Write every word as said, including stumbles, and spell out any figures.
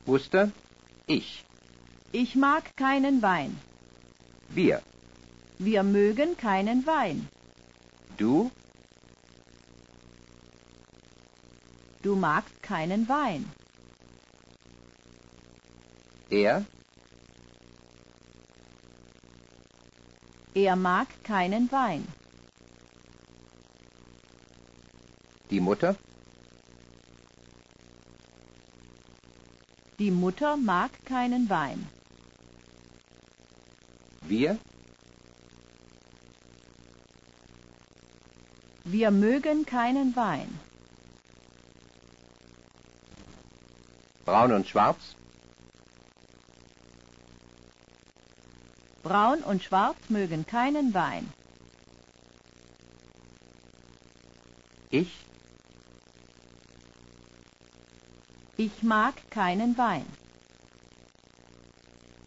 Muster ich. Ich mag keinen Wein. Wir. Wir mögen keinen Wein. Du. Du magst keinen Wein. Er. Er mag keinen Wein. Die Mutter. Die Mutter mag keinen Wein. Wir. Wir mögen keinen Wein. Braun und Schwarz. Braun und Schwarz mögen keinen Wein. Ich. Ich mag keinen Wein.